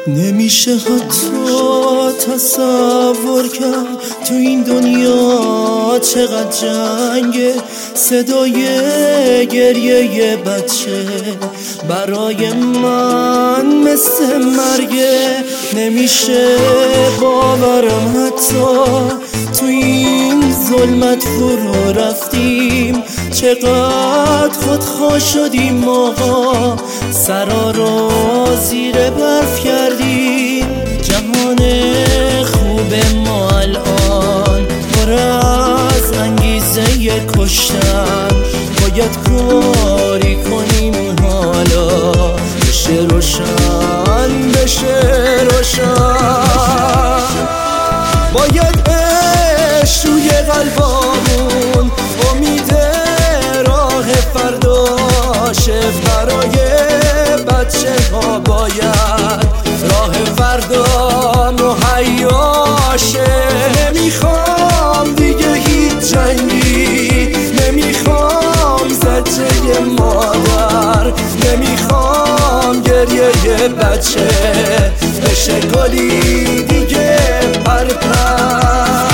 نمیشه حتی تصور کرد تو این دنیا چقدر جنگه. صدای گریه بچه برای من مثل مرگه. نمیشه باورم حتی تو این ظلمت فرو رفتیم. چقدر خودخواه شدیم ما، سرا رو زیر برف کردیم. جهان خوب ما الان پر از انگیزه کشتن. باید کاری کنیم حالا بشه روشن، بشه روشن. باید عشق روی قلبامون امید راه فرداشه. برای بچه ها باید راه فردا مهیاشه. نمیخوام دیگه هیچ جنگی، نمیخوام زجه مادر، نمیخوام گریه بچه بشه گلی دیگه پرپر.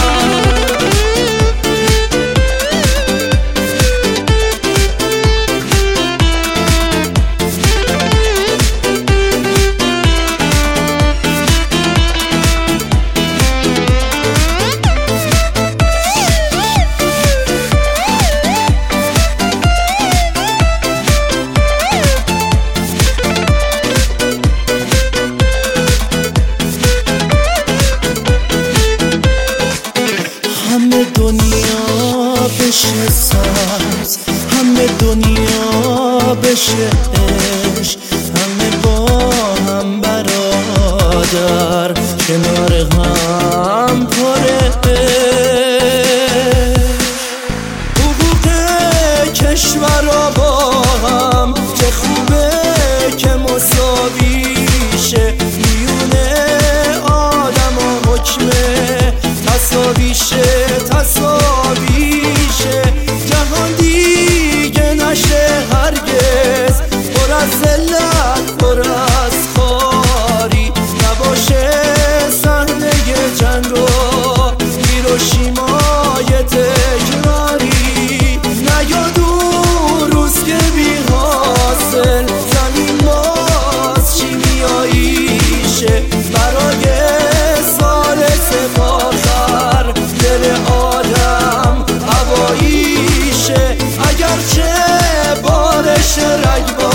همه دنیا بشه سبز، همه دنیا بشه عشق، همه با هم برادر کنار هم پره. حقوق کشورها با هم چه خوبه که مساویشه. میونه آدم و حکمه تصاویشه، تصاویشه. جهان دیگه نشه هرگز پر از ذلت، پر از خواری. نباشه صحنه جنگ و هیروشیمای تکراری. نیاد اون روز که بی حاصل زمین باز شیمیاییشه. برای سال سپاخر دل آدم هواییشه. اگرچه بارش رگبار